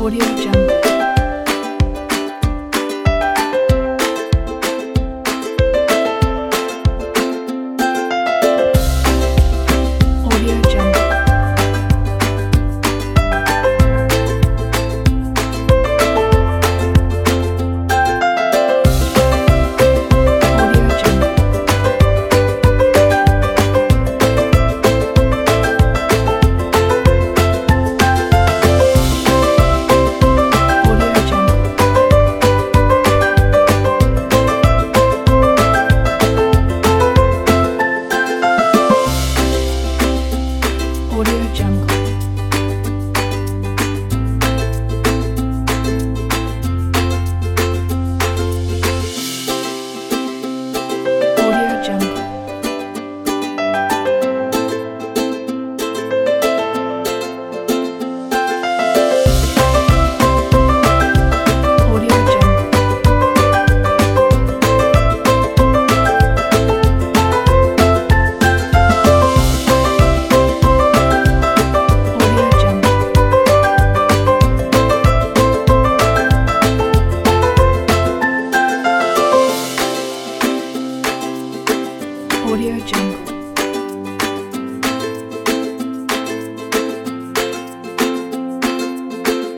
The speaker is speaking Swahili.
Audio Jungle. Audio Jungle. Audio Jungle. Audio Jungle. Audio Jungle. Audio Jungle. Audio Jungle. Audio Jungle. Audio Jungle.